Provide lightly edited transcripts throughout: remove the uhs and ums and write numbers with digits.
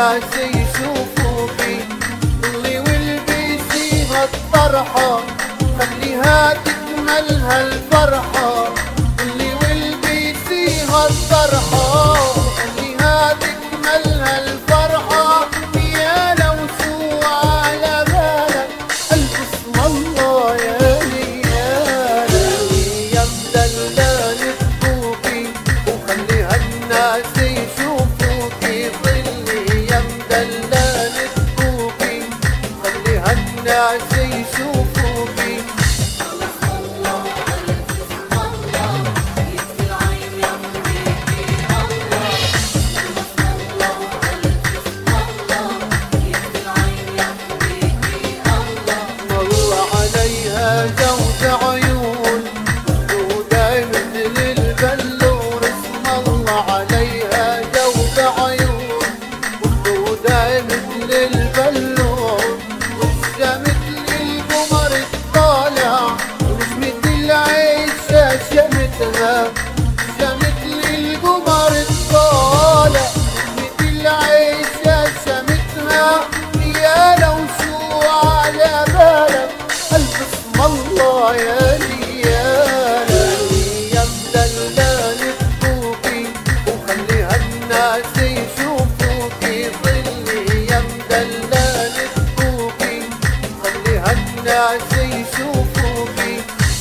الناس يشوفوكي ضلي والبسي هالطرحة خليها تكمل هالفرحة ضلي والبسي هالطرحة خليها تكمل هالفرحة يا لو شو على بالك ألف اسم الله يا ليالي يا مدلل تبوكي وخليها الناس يشوفوكي ضلي يا مدلل تبوكي خليها الناس يشوفوكي زوج عيون خدودها مثل البلور اسم الله عليها زوج عيون خدودها مثل البلور وشها مثل القمر الطالع ونجمة العيشة شمتها وشها مثل القمر الطالع ونجمة العيشة شمتها يا لو شو على بالك ألف اسم الله يا ليالي يا مدلل تبوكي وخليها الناس يشوفوكي ضلي يا مدلل تبوكي خليها الناس يشوفوكي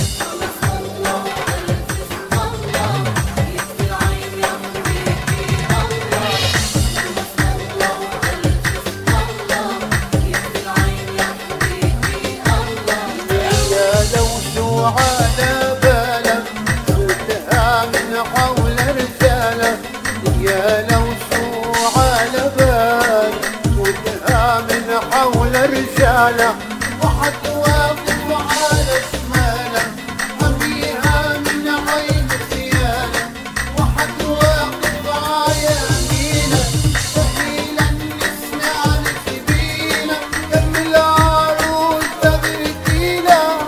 على بالك ودها من حول رجالك يا لو شو على بالك ودها من حول رجالك وحتوقف على شمالك حميها من عين خيالك وحتوقف على يمينك سهيلا نسمع لسبيلك كمل عروس تغرتيلك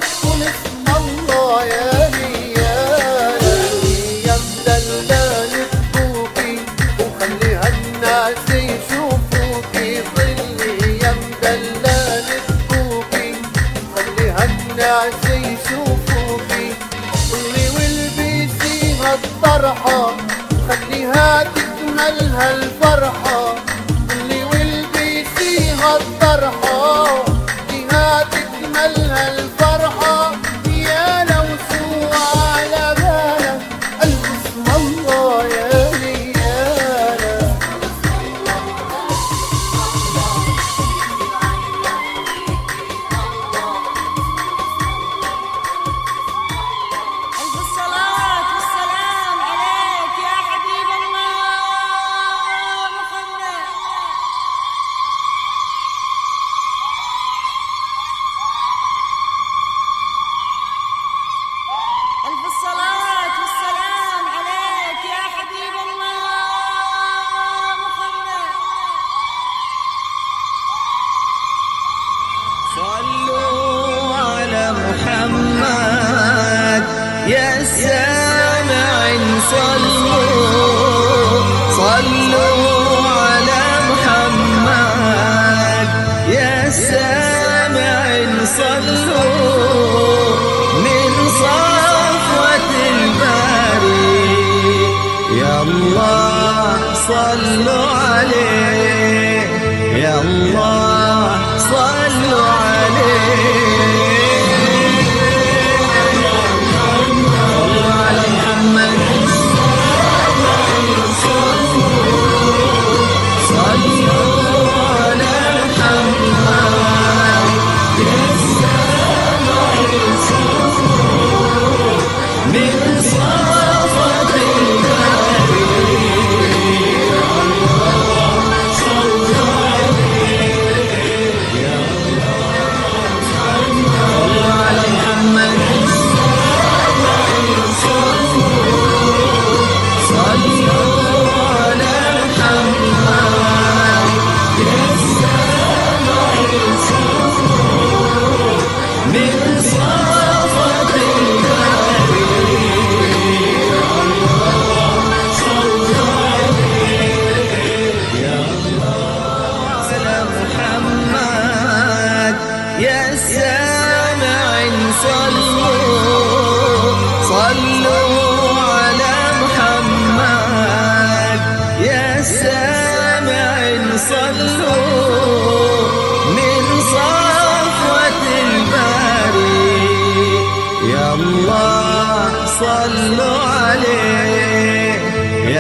يا ليالي يا مدلل تبوكي وخليها الناس يشوفوكي ضلي يا مدلل تبوكي خليها الناس يشوفوكي ضلي والبسي هالطرحة خليها تكمل هالفرحة ضلي والبسي هالطرحة خليها تكمل هالفرحة يا لو شو على بالك ألف اسم الله يا ليالي ألف الصلاة والسلام عليك يا حبيب الله محمد. ألف الصلاة والسلام عليك يا حبيب الله محمد. صلوا على محمد يا سامعين صلوا على محمد يا سامعين صلوا من صفوة الباري يا الله صلوا عليه يا الله صلوا عليه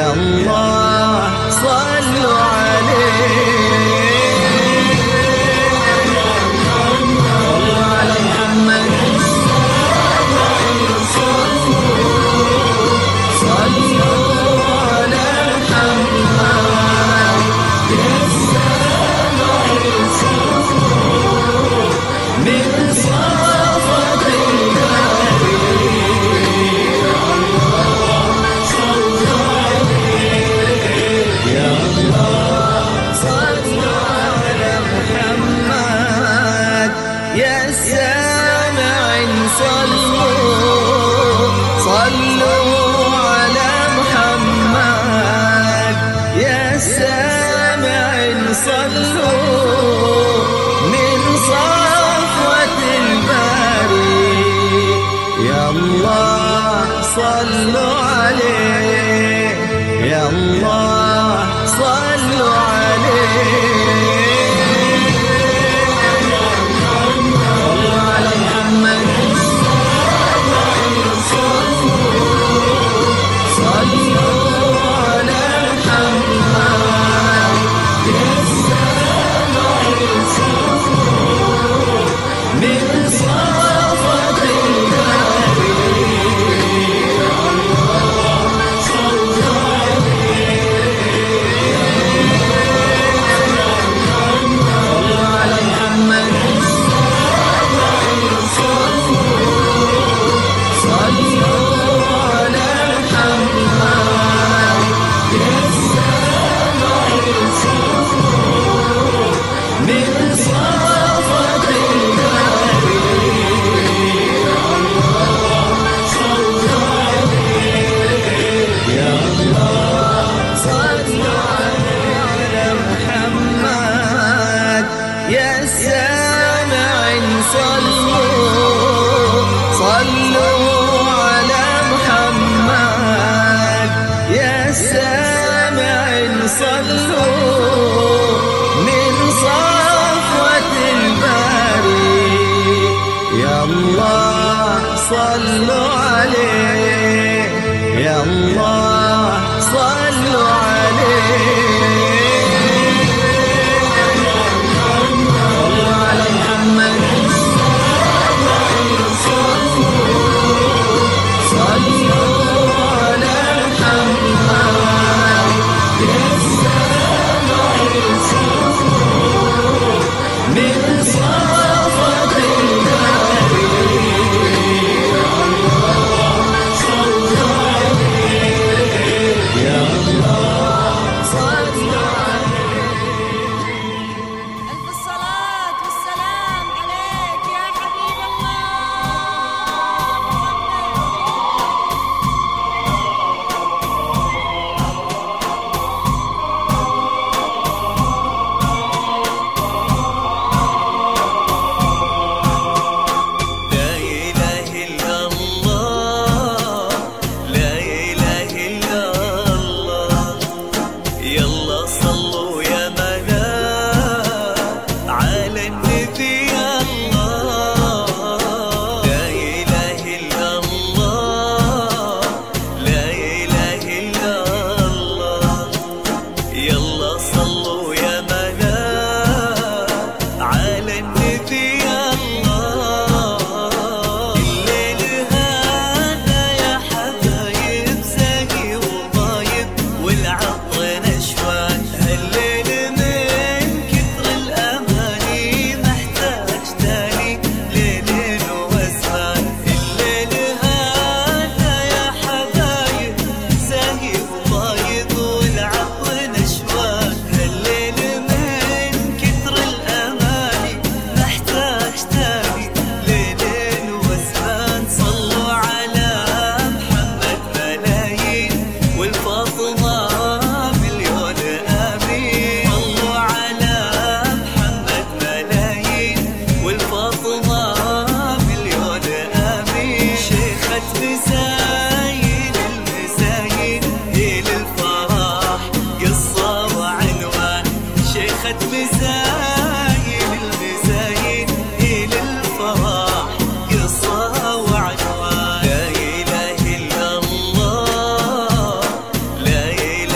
يا الله صلوا عليه. صلوا على محمد، صلوا على محمد، من صفة يا الله صلوا على محمد. يا سامعين صلوا، صلوا على محمد. يا سامعين صلوا من صفوة الباري. يا الله صلوا عليه، يا الله صلوا عليه. صلوا على محمد، صلوا على محمد، من صفوة يا سامعين صلوا، صلوا على محمد. يا سامعين صلوا من صفوة الباري. يا الله صلوا عليه، يا الله صلوا عليه. ألف الصلاة والسلام عليك يا حبيب الله لا إله إلا الله، لا إله إلا الله. يلا صلوا يا ملاك على النبي يا الله. لا إله إلا الله، لا إله إلا الله. يلا صلوا يا ملاك على النبي يا الله. الليل هذا يا حبايب زاهي وطايب والعطر نشوان. هالليل من كثر الأماني محتاج تاني ليل وزمان. الليل هذا يا حبايب زاهي وطايب والعطر نشوان. هالليل من كثر الأماني محتاج تاني ليل وزمان. صلوا على محمد ملايين والفاطمة مليون آمين. صلوا على محمد ملايين والفاطمة مليون آمين. شيخة مزاين المزاين هي للفرح قصة وعنوان. شيخة مزاين المزاين هي للفرح قصة وعنوان. لا إله إلا الله، لا إله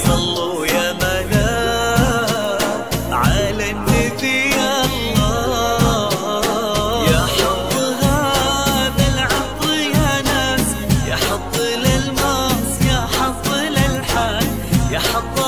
صلوا يا ملا على النبي يا الله. يا حب هذا العطر يا ناس، يا حط للماس، يا حط للحال، يا حط